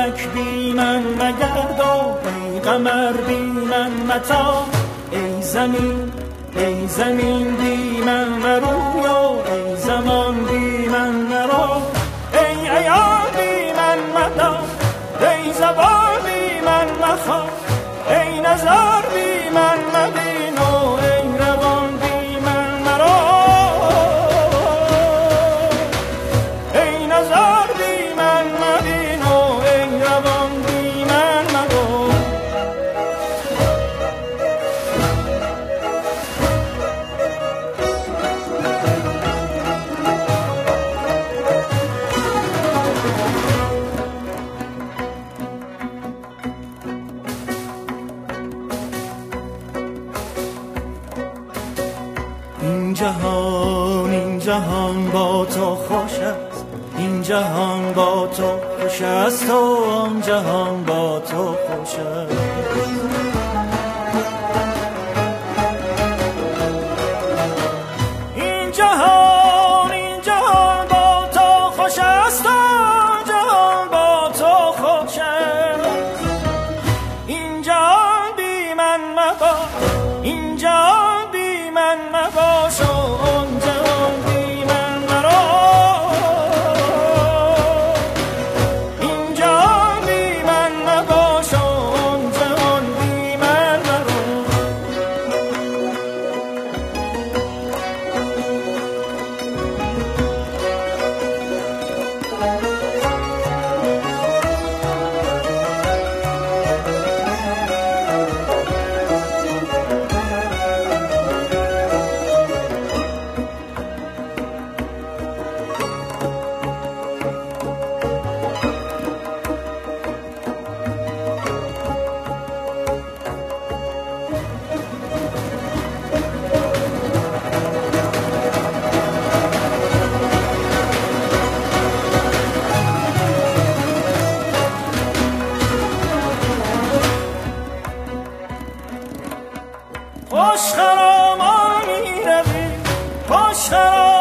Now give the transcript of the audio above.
فلک بی من مگرد و ای قمر بی من متا. ای زمین بی من مروی و ای زمان بی من مرو. ای عیار بی من مدار، ای زبان بی من مخواه. ای نظر بی من مبین و ای روان بی من مرو. ای نظر بی من مبین و ای روان بی من مرو. این جهان با تو خوش است، این جهان با تو خوش است و آن جهان با تو خوش است. این جهان با تو خوش است و آن جهان با تو خوش است. این جهان بی من مباش، این جهان بی من مباش و آن جهان بی من مرو. این جهان بی من مباش و آن جهان بی من مرو. خوش خرامان می روی، خوش خرامان